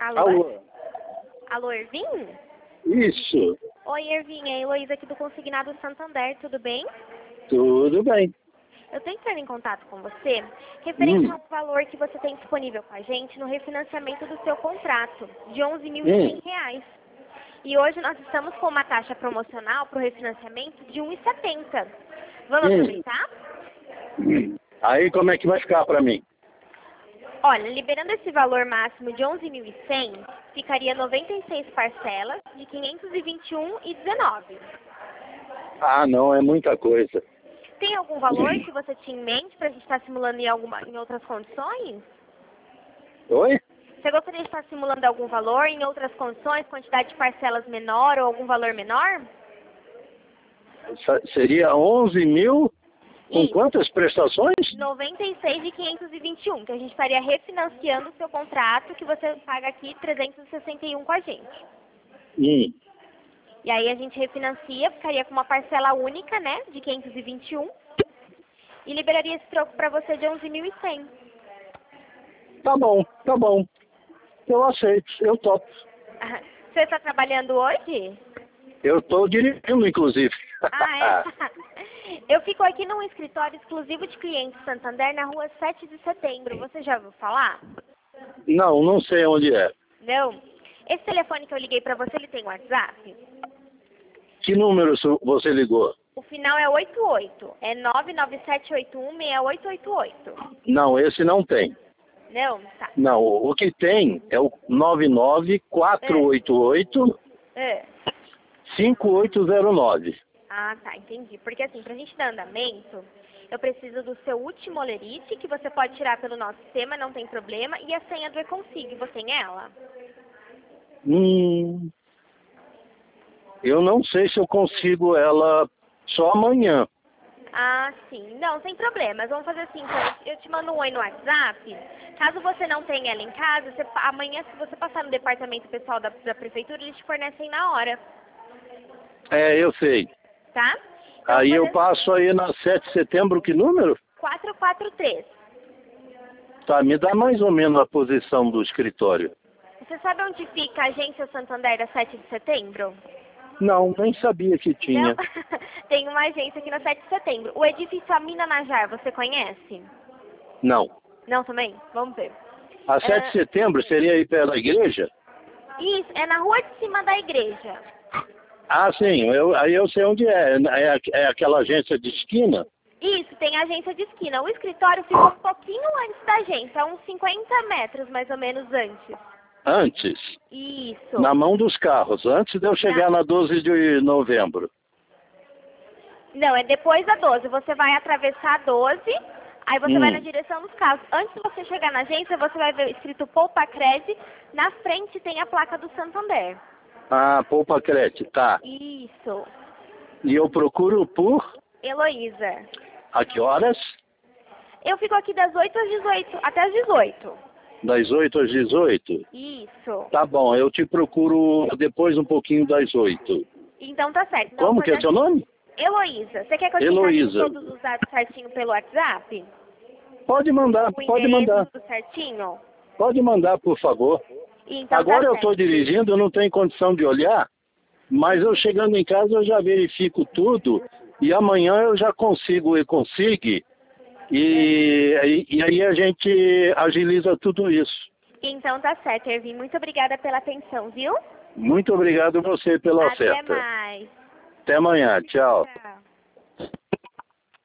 Alô? Alô? Alô, Ervin? Isso, Oi, Ervin, é a Heloísa aqui do Consignado Santander, tudo bem? tudo bem. Eu tô entrando em contato com você referente Hum, ao valor que você tem disponível com a gente no refinanciamento do seu contrato, de R$ hum, 11.100. E hoje nós estamos com uma taxa promocional para o refinanciamento de R$ 1,70. Vamos hum. aproveitar? Aí como é que vai ficar para mim? Olha, liberando esse valor máximo de 11.100, ficaria 96 parcelas de 521,19. Ah, não, é muita coisa. Tem algum valor que você tinha em mente para a gente estar simulando em outras condições? Oi? Você gostaria de estar simulando algum valor em outras condições, quantidade de parcelas menor ou algum valor menor? Seria 11 mil com Isso, quantas prestações? 96 de 521, que a gente estaria refinanciando o seu contrato, que você paga aqui 361 com a gente. Hum, E aí a gente refinancia, ficaria com uma parcela única, né, de 521, e liberaria esse troco para você de 11.100. tá bom, tá bom. Eu aceito, eu topo. Você está trabalhando hoje? Eu estou dirigindo, inclusive. Ah, é? Eu fico aqui num escritório exclusivo de clientes Santander na rua 7 de setembro. Você já ouviu falar? Não, não sei onde é. Não? Esse telefone que eu liguei para você, ele tem WhatsApp? Que número você ligou? O final é 88. É 997816888. Não, esse não tem. Não? Tá. Não, o que tem é o É. 99488 É. 5809. Ah, tá. Entendi. Porque assim, pra gente dar andamento, eu preciso do seu último olerite, que você pode tirar pelo nosso sistema, não tem problema, e a senha do Econsig. Você tem ela? Eu não sei se eu consigo ela só amanhã. Ah, sim. Não, sem problemas. Vamos fazer assim, então. Eu te mando um oi no WhatsApp. Caso você não tenha ela em casa, amanhã, se você passar no departamento pessoal da prefeitura, eles te fornecem na hora, É, eu sei. tá? Então, Aí vou eu fazer passo aí na 7 de setembro, que número? 443. Tá, me dá mais ou menos a posição do escritório. Você sabe onde fica a agência Santander da 7 de setembro? Não, nem sabia que Não? tinha. Tem uma agência aqui na 7 de setembro. O edifício Amina Najar, você conhece? Não. Não também? Vamos ver. A 7 de Ah, setembro seria aí perto da igreja? isso, é na rua de cima da igreja. Ah, sim, aí eu sei onde é. É aquela agência de esquina? Isso, tem agência de esquina. O escritório fica um pouquinho antes da agência, uns 50 metros mais ou menos antes. Antes, na Isso. mão dos carros, antes de eu chegar na 12 de novembro. Não, é depois da 12. Você vai atravessar a 12, aí você vai na Hum. direção dos carros. Antes de você chegar na agência, você vai ver escrito Poupa Cred. Na frente tem a placa do Santander. Ah, Poupa Crete, tá. Isso. E eu procuro por Heloísa. a que horas? Eu fico aqui das 8 às 18, até às 18. Das 8 às 18? Isso. Tá bom, eu te procuro depois um pouquinho das 8. Então tá certo. Então, Como vou que é fazer seu assim. nome? Heloísa, você quer que eu te encaminhe Heloísa. todos os dados certinho pelo WhatsApp? Pode mandar, O pode endereço mandar. tudo certinho? Pode mandar, por favor. Então Agora tá eu estou certo. dirigindo, eu não tenho condição de olhar, mas eu chegando em casa eu já verifico tudo e amanhã eu já consigo e consigo e aí a gente agiliza tudo isso. Então tá certo, Ervin. Muito obrigada pela atenção, viu? Muito obrigado a você pela Até oferta. mais. Até amanhã, tchau. Tchau.